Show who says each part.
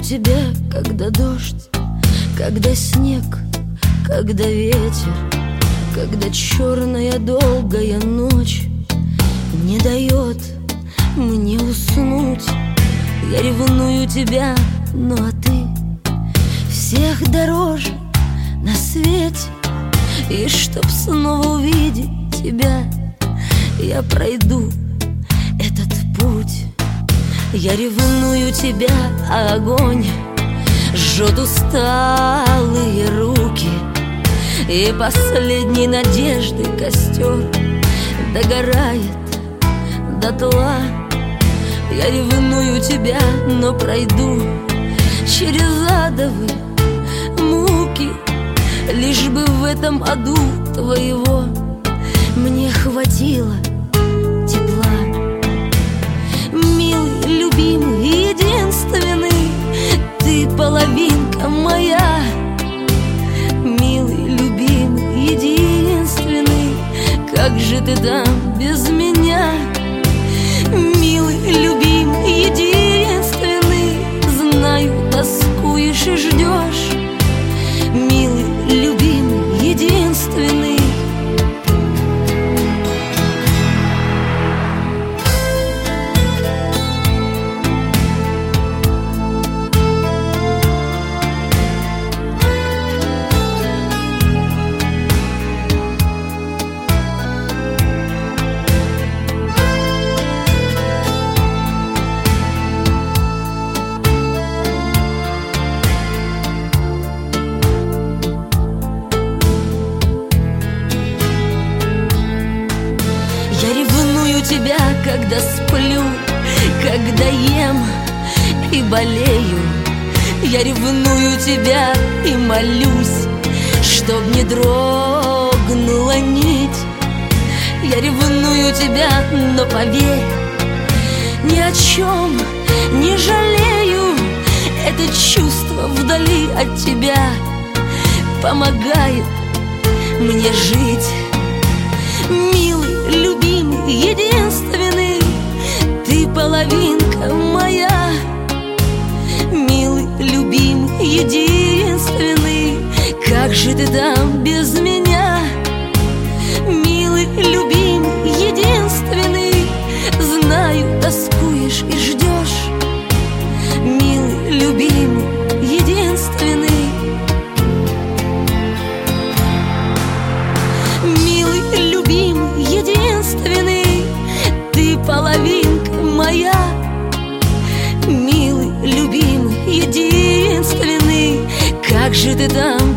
Speaker 1: тебя, когда дождь, когда снег, когда ветер, когда черная долгая ночь не дает мне уснуть. Я ревную тебя, ну а ты всех дороже на свете. И чтоб снова увидеть тебя, я пройду этот путь. Я ревную тебя, а огонь жжет усталые руки, и последней надежды костер догорает дотла. Я ревную тебя, но пройду через адовые муки, лишь бы в этом аду твоего мне хватило тепла. Милый, любимый, единственный, ты половинка моя. Милый, любимый, единственный, как же ты там без меня? Милый, любимый, единственный, знаю, тоскуешь и ждешь. Милый, любимый, единственный. Я ревную тебя, когда сплю, когда ем и болею. Я ревную тебя и молюсь, чтоб не дрогнула нить. Я ревную тебя, но поверь, ни о чем не жалею. Это чувство вдали от тебя помогает мне жить. Милый, любимый, единственный, ты половинка моя. Милый, любимый, единственный, как же ты там без меня? Милый, любимый, единственный, знаю, тоскуешь и ждешь. Милый, любимый, единственный. Милый, любимый, единственный, ты половинка моя. Милый, любимый, единственный, как же ты там